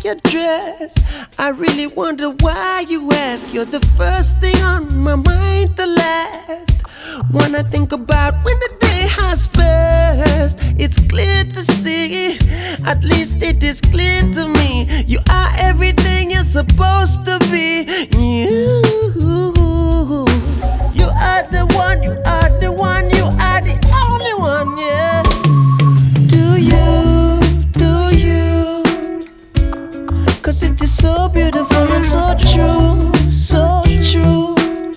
your dress. I really wonder why you ask. You're the first thing on my mind, the last. When I think about when the day has passed, it's clear to see, at least it is clear to me, you are everything you're supposed to be. You are the one, you are the one, you are the only one, yeah. Do you, 'cause it is so beautiful and so true, so true.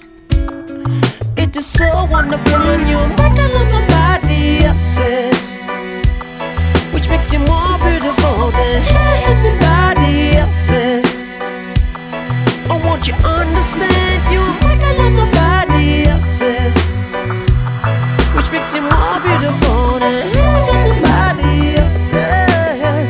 It is so wonderful and you're better than nobody else's, which makes you more beautiful than anybody else's. Oh, won't you understand? You're better than nobody else's, which makes you more beautiful than anybody else's.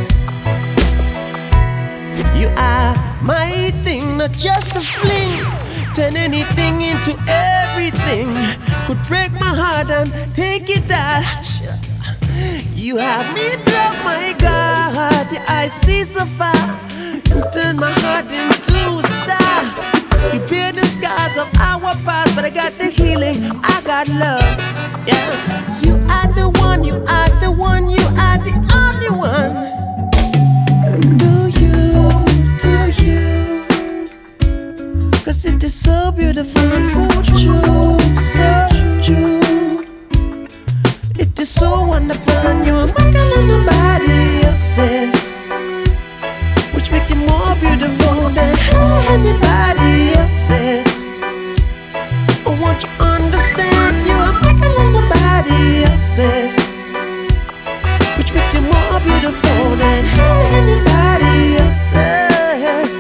You are my thing, not just a fling. Turn anything into everything. Could break my heart and take it out. You have me drop, my God. Your eyes see so far. You turn my heart into a star. You bear the scars of our past, but I got the healing, I got love. Yeah, you are the one, you are the one, you are the only one. Do you? 'Cause it is so beautiful and so true, so true. It is so wonderful and you're better than nobody else's, which makes you more beautiful than anybody else's. Oh, won't you understand? You're better than nobody else's, which makes you more beautiful than anybody else's.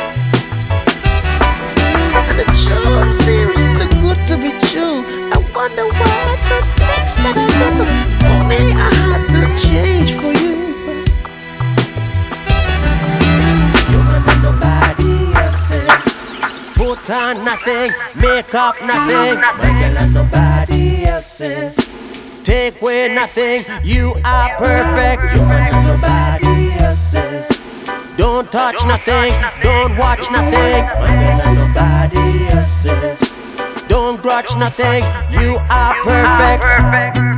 And the truth seems too good to be true. I wonder why the things that I do for me I had to change for you. You're not nobody else's. Put on nothing, make up nothing. My girl and nobody else's. Take away nothing, you are perfect. You're not nobody else's. Don't touch nothing, don't watch nothing. My girl and nobody else's. Don't grudge nothing, you are perfect.